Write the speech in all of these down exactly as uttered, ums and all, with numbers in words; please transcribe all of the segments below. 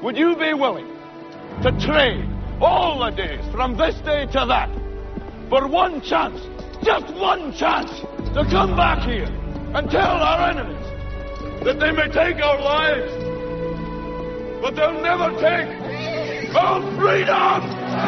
would you be willing to trade all the days from this day to that for one chance, just one chance, to come back here and tell our enemies that they may take our lives, but they'll never take our freedom!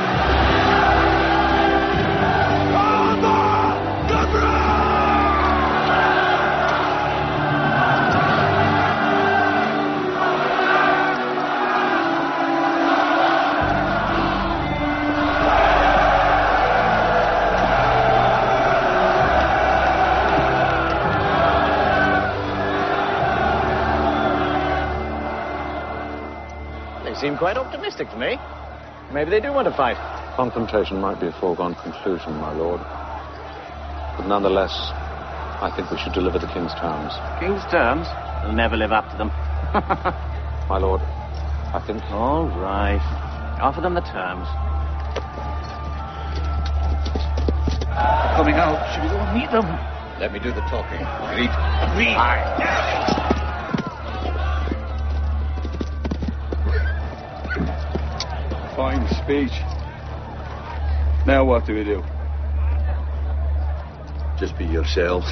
Seem quite optimistic to me. Maybe they do want to fight. Confrontation might be a foregone conclusion, my lord. But nonetheless, I think we should deliver the king's terms. King's terms? We'll never live up to them. My lord, I think... All right. Offer them the terms. Coming out. Should we go and meet them? Let me do the talking. Agreed? Agreed. Aye. Fine speech. Now what do we do? Just be yourselves.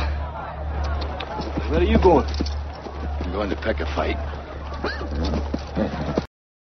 Where are you going? I'm going to pick a fight.